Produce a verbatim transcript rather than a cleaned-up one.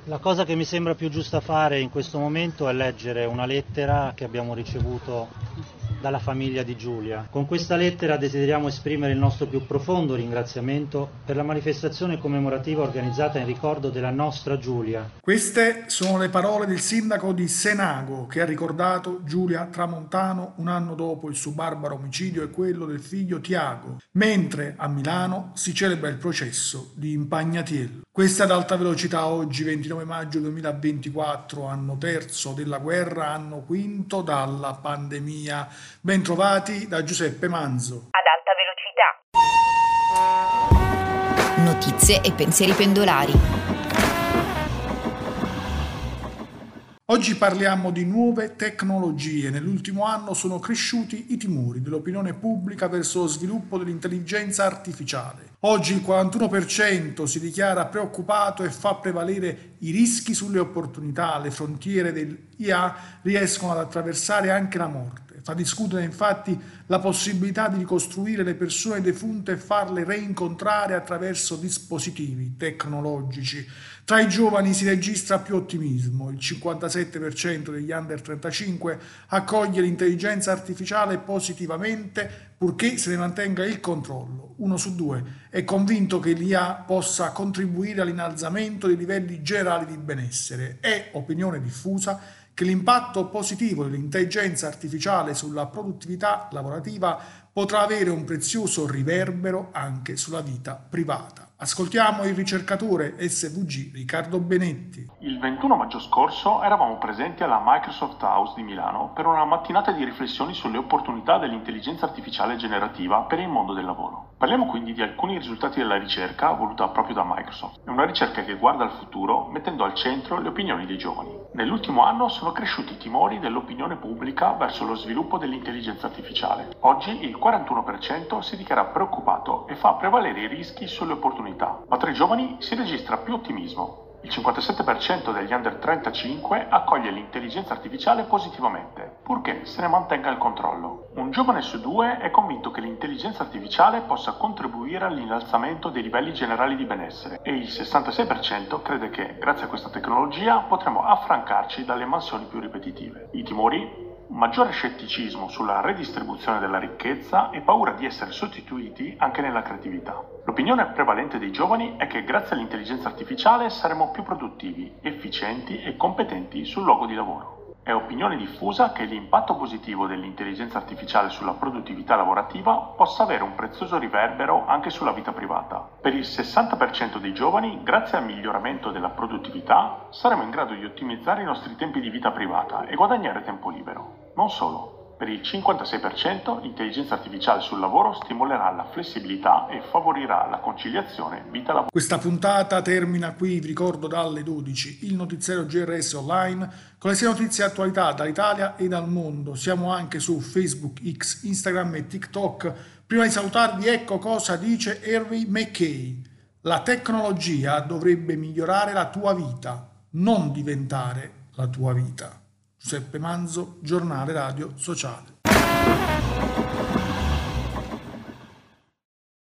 La cosa che mi sembra più giusta fare in questo momento è leggere una lettera che abbiamo ricevuto dalla famiglia di Giulia. Con questa lettera desideriamo esprimere il nostro più profondo ringraziamento per la manifestazione commemorativa organizzata in ricordo della nostra Giulia. Queste sono le parole del sindaco di Senago che ha ricordato Giulia Tramontano un anno dopo il suo barbaro omicidio e quello del figlio Tiago, mentre a Milano si celebra il processo di Impagnatiello. Questa ad alta velocità oggi ventinove maggio duemilaventiquattro, anno terzo della guerra, anno quinto dalla pandemia. Bentrovati da Giuseppe Manzo. Ad alta velocità. Notizie e pensieri pendolari. Oggi parliamo di nuove tecnologie. Nell'ultimo anno sono cresciuti i timori dell'opinione pubblica verso lo sviluppo dell'intelligenza artificiale. Oggi il quarantuno per cento si dichiara preoccupato e fa prevalere i rischi sulle opportunità. Le frontiere dell'I A riescono ad attraversare anche la morte. Fa discutere infatti la possibilità di ricostruire le persone defunte e farle reincontrare attraverso dispositivi tecnologici. Tra i giovani si registra più ottimismo. Il cinquantasette per cento degli under trentacinque accoglie l'intelligenza artificiale positivamente purché se ne mantenga il controllo. Uno su due è convinto che l'I A possa contribuire all'innalzamento dei livelli generali di benessere. È opinione diffusa che l'impatto positivo dell'intelligenza artificiale sulla produttività lavorativa potrà avere un prezioso riverbero anche sulla vita privata. Ascoltiamo il ricercatore S V G Riccardo Benetti. Il ventuno maggio scorso eravamo presenti alla Microsoft House di Milano per una mattinata di riflessioni sulle opportunità dell'intelligenza artificiale generativa per il mondo del lavoro. Parliamo quindi di alcuni risultati della ricerca voluta proprio da Microsoft. È una ricerca che guarda al futuro mettendo al centro le opinioni dei giovani. Nell'ultimo anno sono cresciuti i timori dell'opinione pubblica verso lo sviluppo dell'intelligenza artificiale. Oggi il quarantuno per cento si dichiara preoccupato e fa prevalere i rischi sulle opportunità. Ma tra i giovani si registra più ottimismo. Il cinquantasette per cento degli under trentacinque accoglie l'intelligenza artificiale positivamente, purché se ne mantenga il controllo. Un giovane su due è convinto che l'intelligenza artificiale possa contribuire all'innalzamento dei livelli generali di benessere e il sessantasei per cento crede che, grazie a questa tecnologia, potremo affrancarci dalle mansioni più ripetitive. I timori? Un maggiore scetticismo sulla redistribuzione della ricchezza e paura di essere sostituiti anche nella creatività. L'opinione prevalente dei giovani è che grazie all'intelligenza artificiale saremo più produttivi, efficienti e competenti sul luogo di lavoro. È opinione diffusa che l'impatto positivo dell'intelligenza artificiale sulla produttività lavorativa possa avere un prezioso riverbero anche sulla vita privata. Per il sessanta per cento dei giovani, grazie al miglioramento della produttività, saremo in grado di ottimizzare i nostri tempi di vita privata e guadagnare tempo libero. Non solo. Per il cinquantasei per cento l'intelligenza artificiale sul lavoro stimolerà la flessibilità e favorirà la conciliazione vita-lavoro. Questa puntata termina qui, vi ricordo dalle dodici, il notiziario G R S Online con le sei notizie e attualità dall'Italia e dal mondo. Siamo anche su Facebook, X, Instagram e TikTok. Prima di salutarvi, ecco cosa dice Harvey Mackay. La tecnologia dovrebbe migliorare la tua vita, non diventare la tua vita. Giuseppe Manzo, Giornale Radio Sociale.